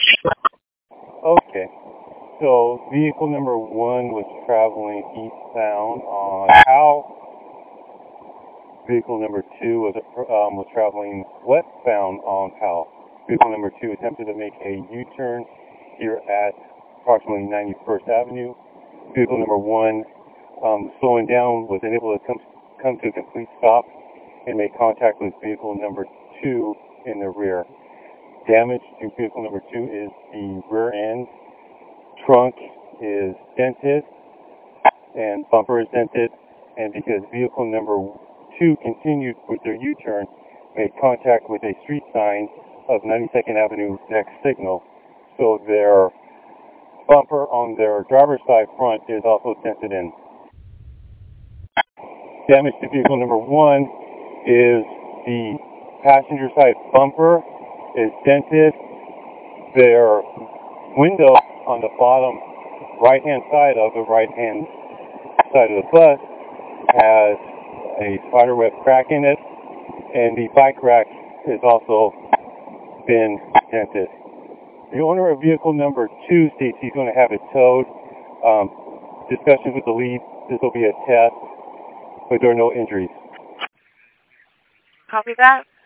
Okay. So vehicle number one was traveling eastbound on how vehicle number two was traveling westbound on how vehicle number two attempted to make a U-turn here at approximately 91st Avenue. Vehicle number one slowing down was unable to come to a complete stop and made contact with vehicle number two in the rear. Damage to vehicle number two is the rear end. Trunk is dented and bumper is dented, and because vehicle number two continued with their U-turn, made contact with a street sign of 92nd Avenue next signal. So their bumper on their driver's side front is also dented in. Damage to vehicle number one is the passenger side bumper is dented. Their window on the bottom right-hand side of the right-hand side of the bus has a spiderweb crack in it, and the bike rack has also been dented. The owner of vehicle number two states he's going to have it towed. Discussions with the lead, this will be a test, but there are no injuries. Copy that.